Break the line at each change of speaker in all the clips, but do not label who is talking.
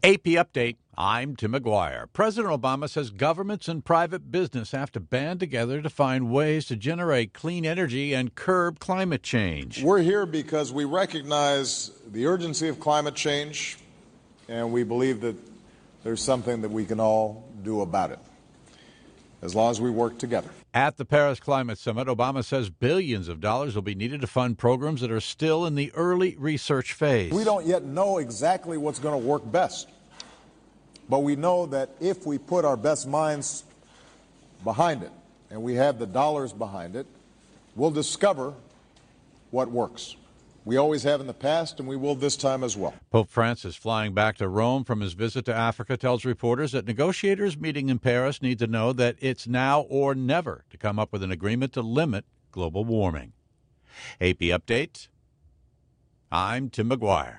AP Update. I'm Tim McGuire. President Obama says governments and private business have to band together to find ways to generate clean energy and curb climate change.
We're here because we recognize the urgency of climate change, and we believe that there's something that we can all do about it, as long as we work together.
At the Paris Climate Summit, Obama says billions of dollars will be needed to fund programs that are still in the early research phase.
We don't yet know exactly what's going to work best, but we know that if we put our best minds behind it and we have the dollars behind it, we'll discover what works. We always have in the past, and we will this time as well.
Pope Francis, flying back to Rome from his visit to Africa, tells reporters that negotiators meeting in Paris need to know that it's now or never to come up with an agreement to limit global warming. AP Update. I'm Tim McGuire.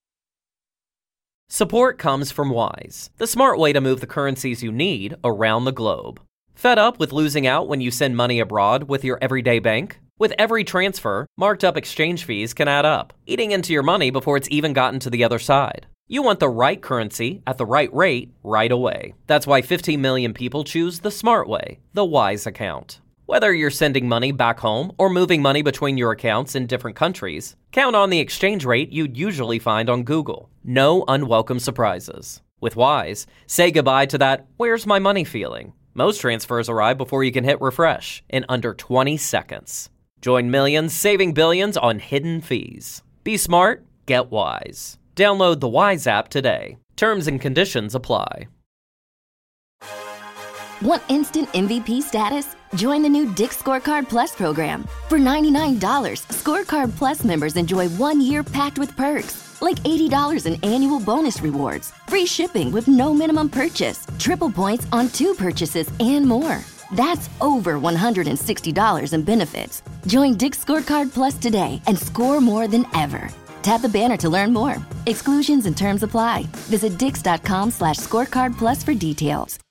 Support comes from Wise, the smart way to move the currencies you need around the globe. Fed up with losing out when you send money abroad with your everyday bank? With every transfer, marked up exchange fees can add up, eating into your money before it's even gotten to the other side. You want the right currency at the right rate right away. That's why 15 million people choose the smart way, the Wise account. Whether you're sending money back home or moving money between your accounts in different countries, count on the exchange rate you'd usually find on Google. No unwelcome surprises. With Wise, say goodbye to that "where's my money" feeling. Most transfers arrive before you can hit refresh in under 20 seconds. Join millions saving billions on hidden fees. Be smart, get Wise. Download the Wise app today. Terms and conditions apply.
Want instant MVP status? Join the new Dick's Scorecard Plus program. For $99, Scorecard Plus members enjoy 1 year packed with perks, like $80 in annual bonus rewards, free shipping with no minimum purchase, triple points on 2 purchases, and more. That's over $160 in benefits. Join Dick's Scorecard Plus today and score more than ever. Tap the banner to learn more. Exclusions and terms apply. Visit dix.com/scorecard plus for details.